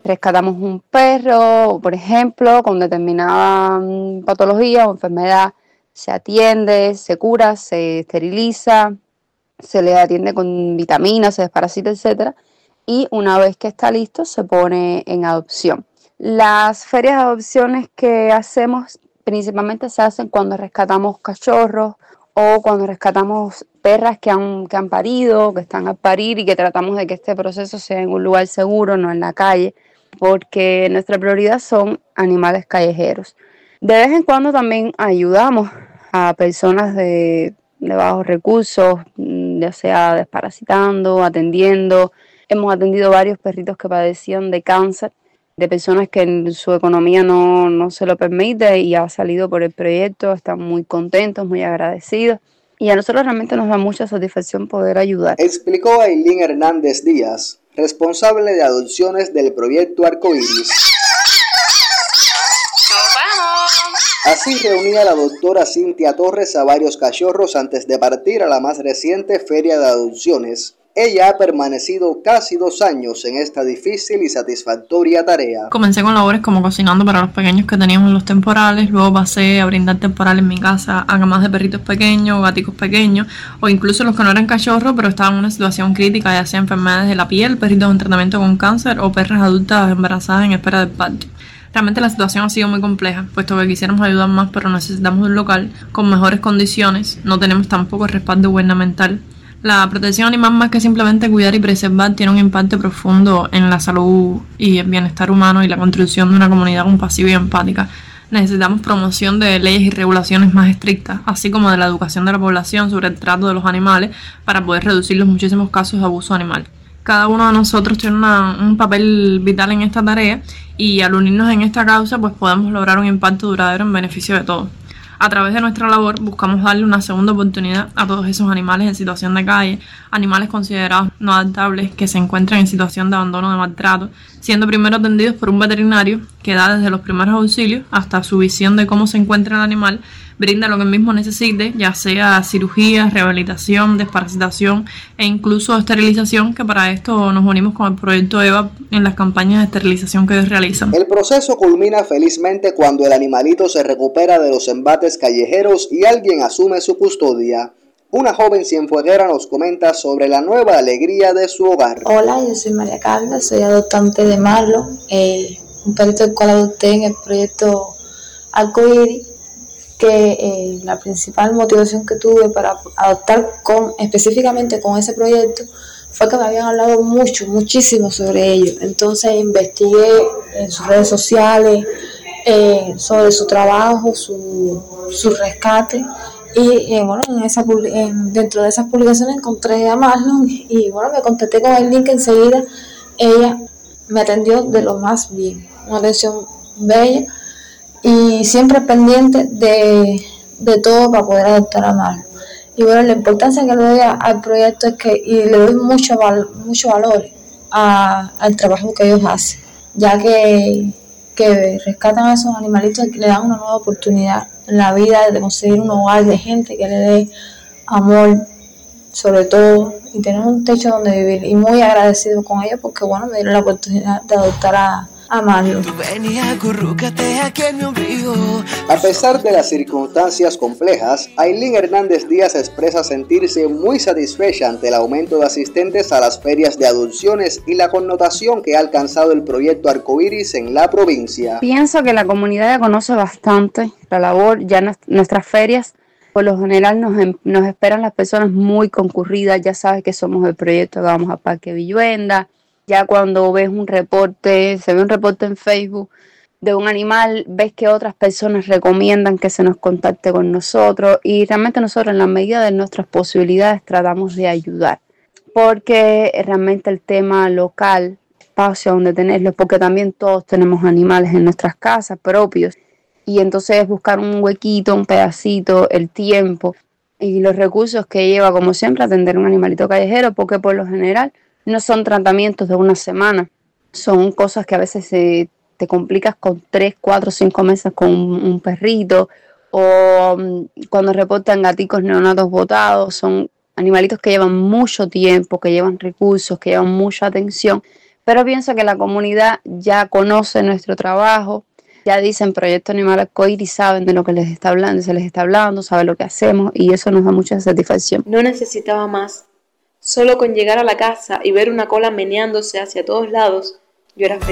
rescatamos un perro, por ejemplo, con determinada patología o enfermedad, se atiende, se cura, se esteriliza, se le atiende con vitaminas, se desparasita, etcétera, y una vez que está listo se pone en adopción. Las ferias de adopciones que hacemos principalmente se hacen cuando rescatamos cachorros o cuando rescatamos perras que han parido, que están a parir, y que tratamos de que este proceso sea en un lugar seguro, no en la calle, porque nuestra prioridad son animales callejeros. De vez en cuando también ayudamos a personas de bajos recursos, ya sea desparasitando, atendiendo. Hemos atendido varios perritos que padecían de cáncer, de personas que en su economía no se lo permite, y ha salido por el proyecto. Están muy contentos, muy agradecidos, y a nosotros realmente nos da mucha satisfacción poder ayudar. Explicó Ailín Hernández Díaz, responsable de adopciones del proyecto Arcoíris. Así reunía la doctora Cintia Torres a varios cachorros antes de partir a la más reciente feria de adopciones. Ella ha permanecido casi 2 años en esta difícil y satisfactoria tarea. Comencé con labores como cocinando para los pequeños que teníamos en los temporales, luego pasé a brindar temporal en mi casa a gamas de perritos pequeños, gaticos pequeños, o incluso los que no eran cachorros pero estaban en una situación crítica, ya sea enfermedades de la piel, perritos en tratamiento con cáncer o perras adultas embarazadas en espera del parto. Realmente la situación ha sido muy compleja, puesto que quisiéramos ayudar más, pero necesitamos un local con mejores condiciones, no tenemos tampoco el respaldo gubernamental. La protección animal, más que simplemente cuidar y preservar, tiene un impacto profundo en la salud y el bienestar humano y la construcción de una comunidad compasiva y empática. Necesitamos promoción de leyes y regulaciones más estrictas, así como de la educación de la población sobre el trato de los animales para poder reducir los muchísimos casos de abuso animal. Cada uno de nosotros tiene un papel vital en esta tarea, y al unirnos en esta causa pues podemos lograr un impacto duradero en beneficio de todos. A través de nuestra labor buscamos darle una segunda oportunidad a todos esos animales en situación de calle, animales considerados no adaptables que se encuentran en situación de abandono o de maltrato, siendo primero atendidos por un veterinario que da desde los primeros auxilios hasta su visión de cómo se encuentra el animal, brinda lo que el mismo necesite, ya sea cirugía, rehabilitación, desparasitación e incluso esterilización, que para esto nos unimos con el proyecto EVA en las campañas de esterilización que ellos realizan. El proceso culmina felizmente cuando el animalito se recupera de los embates callejeros y alguien asume su custodia. Una joven cienfueguera nos comenta sobre la nueva alegría de su hogar. Hola, yo soy María Carla, soy adoptante de Marlon, un perrito del cual adopté en el proyecto Arcoíris, que la principal motivación que tuve para adoptar específicamente con ese proyecto fue que me habían hablado muchísimo sobre ello. Entonces investigué en sus redes sociales sobre su trabajo, su rescate, y bueno, dentro de esas publicaciones encontré a Marlon, y bueno, me contacté con el link enseguida. Ella me atendió de lo más bien, una atención bella, y siempre pendiente de todo para poder adoptar a Marlon. Y bueno, la importancia que le doy al proyecto es que, y le doy mucho valor al trabajo que ellos hacen, ya que rescatan a esos animalitos y le dan una nueva oportunidad en la vida de conseguir un hogar de gente que le dé amor, sobre todo, y tener un techo donde vivir. Y muy agradecido con ellos porque bueno, me dieron la oportunidad de adoptar a Marlon. A pesar de las circunstancias complejas, Ailín Hernández Díaz expresa sentirse muy satisfecha ante el aumento de asistentes a las ferias de adopciones y la connotación que ha alcanzado el proyecto Arcoíris en la provincia. Pienso que la comunidad ya conoce bastante la labor, ya nuestras ferias por lo general nos esperan las personas muy concurridas. Ya sabes que somos el proyecto que vamos a Parque Villuenda. Ya cuando ves se ve un reporte en Facebook de un animal, ves que otras personas recomiendan que se nos contacte con nosotros, y realmente nosotros en la medida de nuestras posibilidades tratamos de ayudar, porque realmente el tema local, espacio donde tenerlo, porque también todos tenemos animales en nuestras casas propios, y entonces buscar un huequito, un pedacito, el tiempo y los recursos que lleva, como siempre, atender un animalito callejero, porque por lo general no son tratamientos de una semana, son cosas que a veces te complicas con 3, 4, 5 meses con un perrito, o cuando reportan gaticos neonatos botados. Son animalitos que llevan mucho tiempo, que llevan recursos, que llevan mucha atención, Pero pienso que la comunidad ya conoce nuestro trabajo, ya dicen Proyecto Animal Arcoíris, saben de lo que les está hablando, se les está hablando, saben lo que hacemos y eso nos da mucha satisfacción. No necesitaba más. Solo con llegar a la casa y ver una cola meneándose hacia todos lados, yo era feliz.